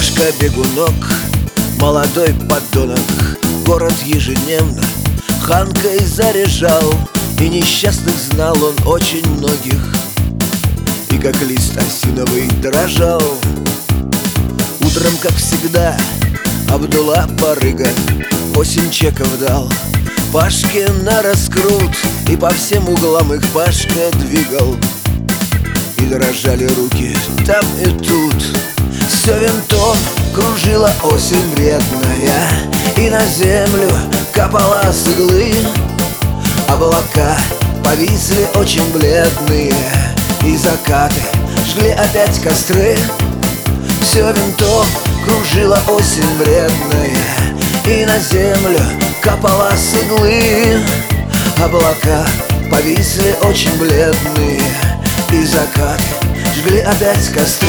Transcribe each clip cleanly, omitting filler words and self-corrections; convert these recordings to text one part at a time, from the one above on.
Пашка-бегунок, молодой подонок, город ежедневно ханкой заряжал, и несчастных знал он очень многих, и как лист осиновый дрожал. Утром, как всегда, Абдулла барыга 8 чеков дал Пашке на раскрут, и по всем углам их Пашка двигал. И дрожали руки там и тут. Все винтом кружила осень вредная, и на землю капала с иглы. Облака повисли очень бледные, и закаты жгли опять костры. Все винтом кружила осень вредная, и на землю капала с иглы. Облака повисли очень бледные, и закаты жгли опять костры.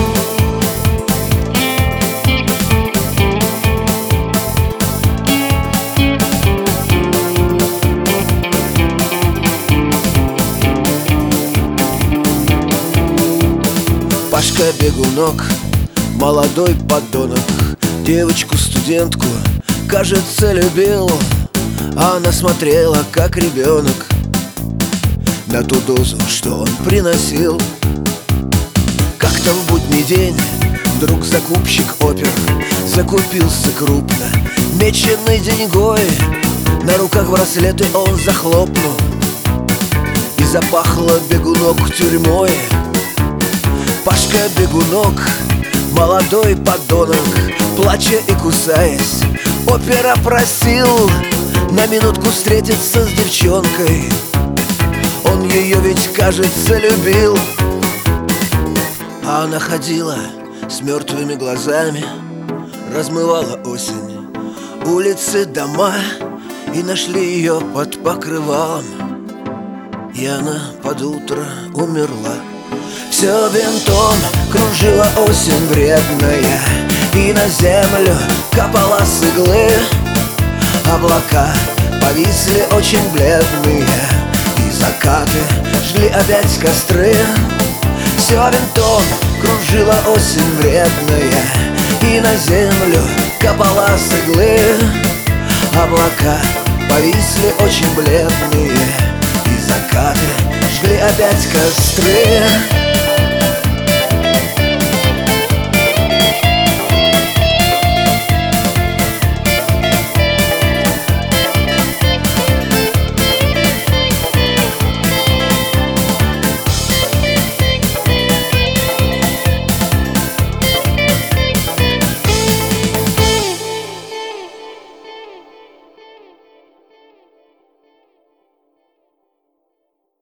Пашка-бегунок, молодой подонок, девочку-студентку, кажется, любил. А она смотрела, как ребенок, на ту дозу, что он приносил. Как-то в будний день вдруг закупщик опер закупился крупно меченой деньгой. На руках браслеты он захлопнул, и запахло бегунок тюрьмой. Пашка-бегунок, молодой подонок, плача и кусаясь, опера просил на минутку встретиться с девчонкой. Он ее ведь, кажется, любил. А она ходила с мертвыми глазами, размывала осень улицы, дома, и нашли ее под покрывалом, и она под утро умерла. Все винтом кружила осень вредная, и на землю капала с иглы. Облака повисли очень бледные, и закаты жгли опять костры. Все винтом кружила осень вредная, и на землю капала с иглы. Облака повисли очень бледные, и закаты жгли опять костры.